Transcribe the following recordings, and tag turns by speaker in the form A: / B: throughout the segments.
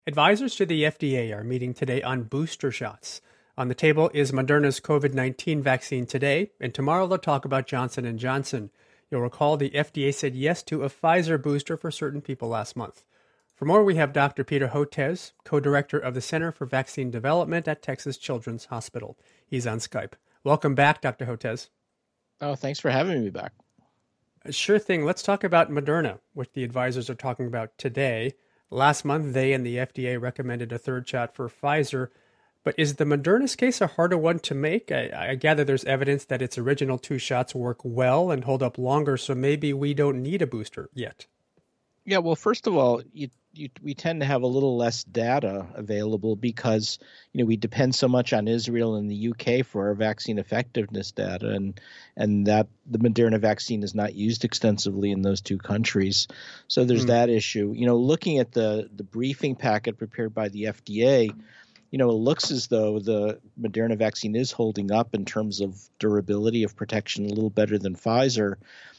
A: Advisors to the FDA are meeting today on booster shots. On the table is Moderna's COVID-19 vaccine today, and tomorrow they'll talk about Johnson & Johnson. You'll recall the FDA said yes to a Pfizer booster for certain people last month. For more, we have Dr. Peter Hotez, co-director of the Center for Vaccine Development at Texas Children's Hospital. He's on Skype. Welcome back, Dr. Hotez.
B: Oh, thanks for having me back.
A: Sure thing. Let's talk about Moderna, which the advisors are talking about today. Last month, they and the FDA recommended a third shot for Pfizer. But is the Moderna's case a harder one to make? I gather there's evidence that its original two shots work well and hold up longer, so maybe we don't need a booster yet.
B: Yeah, well, first of all, we tend to have a little less data available because, we depend so much on Israel and the UK for our vaccine effectiveness data, and that the Moderna vaccine is not used extensively in those two countries. So there's that issue. Looking at the briefing packet prepared by the FDA, it looks as though the Moderna vaccine is holding up in terms of durability of protection a little better than Pfizer.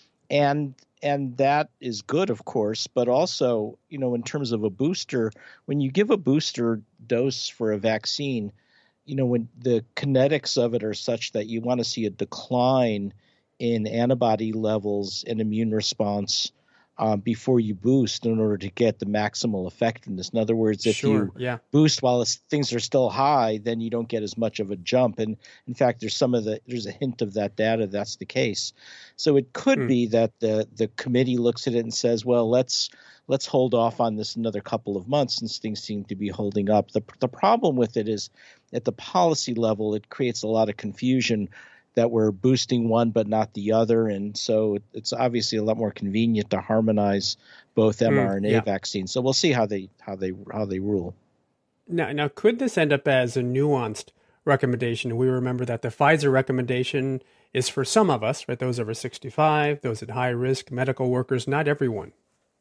B: And that is good, of course, but also, in terms of a booster, when you give a booster dose for a vaccine, when the kinetics of it are such that you want to see a decline in antibody levels and immune response before you boost in order to get the maximal effectiveness. In other words, if you boost while things are still high, then you don't get as much of a jump. And in fact, there's a hint of that data that's the case. So it could be that the committee looks at it and says, well, let's hold off on this another couple of months since things seem to be holding up. The problem with it is at the policy level, it creates a lot of confusion that we're boosting one but not the other, and so it's obviously a lot more convenient to harmonize both mRNA vaccines. So we'll see how they rule.
A: Now, could this end up as a nuanced recommendation? We remember that the Pfizer recommendation is for some of us, right? Those over 65, those at high risk, medical workers, not everyone.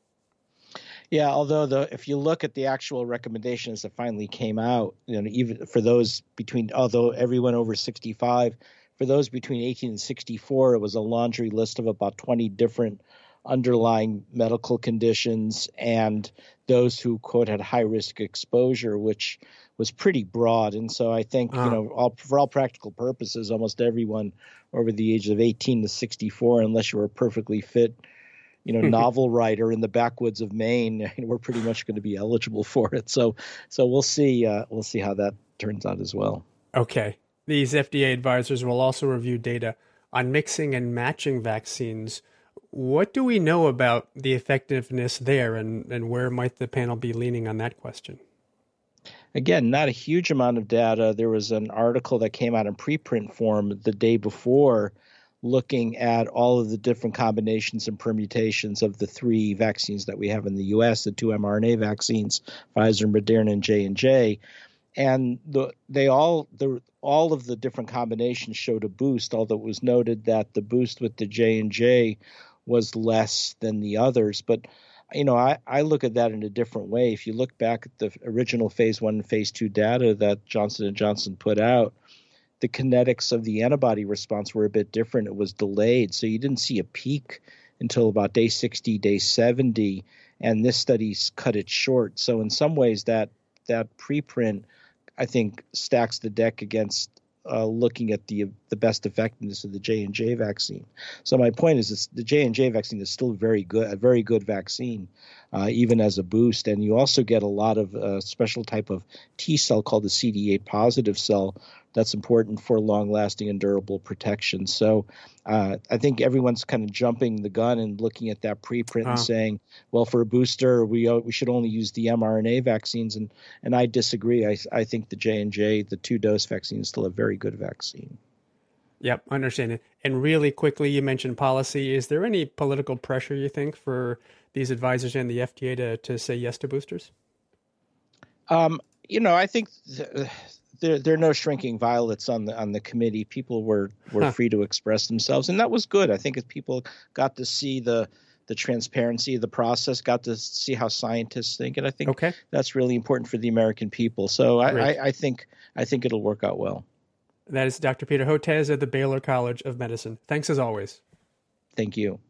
B: Yeah, although if you look at the actual recommendations that finally came out, even for those although everyone over 65. For those between 18 and 64, it was a laundry list of about 20 different underlying medical conditions and those who, quote, had high-risk exposure, which was pretty broad. And so I think, for all practical purposes, almost everyone over the age of 18 to 64, unless you're a perfectly fit, novel writer in the backwoods of Maine, we're pretty much going to be eligible for it. So we'll see how that turns out as well.
A: Okay. These FDA advisors will also review data on mixing and matching vaccines. What do we know about the effectiveness there, and where might the panel be leaning on that question?
B: Again, not a huge amount of data. There was an article that came out in preprint form the day before looking at all of the different combinations and permutations of the three vaccines that we have in the U.S., the two mRNA vaccines, Pfizer, Moderna, and J&J. And all of the different combinations showed a boost, although it was noted that the boost with the J&J was less than the others. But, I look at that in a different way. If you look back at the original phase 1 and phase 2 data that Johnson & Johnson put out, the kinetics of the antibody response were a bit different. It was delayed. So you didn't see a peak until about day 60, day 70, and this study's cut it short. So in some ways that preprint, I think, stacks the deck against looking at the best effectiveness of the J&J vaccine. So my point is the J&J vaccine is still a very good vaccine, even as a boost. And you also get a lot of special type of T cell called the CD8 positive cell that's important for long-lasting and durable protection. So I think everyone's kind of jumping the gun and looking at that preprint and saying, well, for a booster, we should only use the mRNA vaccines. And I disagree. I think the J&J, the two-dose vaccine, is still a very good vaccine.
A: Yep, I understand it. And really quickly, you mentioned policy. Is there any political pressure, you think, for these advisors and the FDA to say yes to boosters?
B: I think there are no shrinking violets on the committee. People were free to express themselves, and that was good. I think if people got to see the transparency of the process, got to see how scientists think, and I think that's really important for the American people. So I think it'll work out well.
A: That is Dr. Peter Hotez at the Baylor College of Medicine. Thanks as always.
B: Thank you.